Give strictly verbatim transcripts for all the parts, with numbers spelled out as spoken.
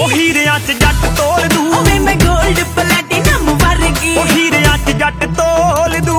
ਉਹ ਹੀਰਿਆਂ ਚ ਜੱਟ ਤੋਲ ਦੂ ਓਵੇਂ ਮੈਂ ਗੋਲਡ ਪਲੈਟੀਨਮ ਵਰਗੀ ਉਹ ਹੀਰਿਆਂ ਚ ਜੱਟ ਤੋਲ ਦੂ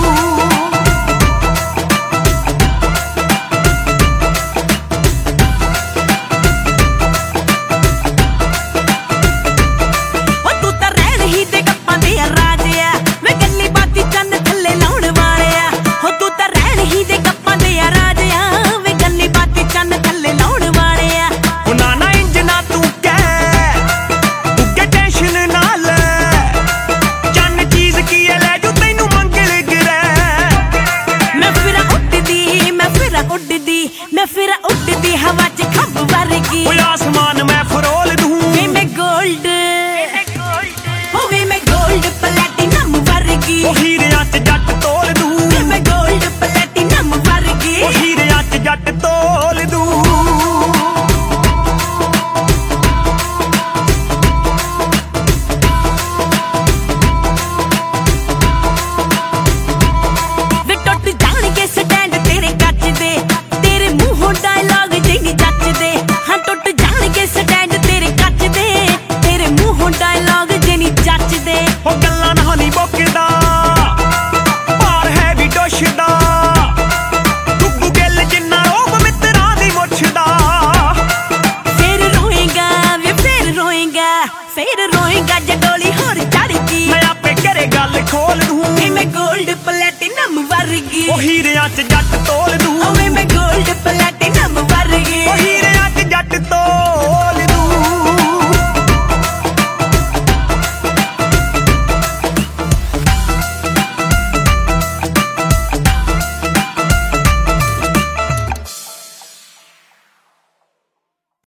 मैं फिर उड़ती हवा च खब वर्गी आसमान मैं फरोल दूं वे मैं गोल्ड वे मैं गोल्ड प्लैटिनम वर्गी हीरियां च जट तोल दूं वे मैं गोल्ड प्लैटिनम वर्गी हीरियां च जट तोल दूं फिर रोएगा जडोली होर चढ़गी मैं आपे करे गल खोल दूं मैं गोल्ड प्लैटिनम वर्गी हीरियां च जट तोल दूं मैं गोल्ड प्लैटिनम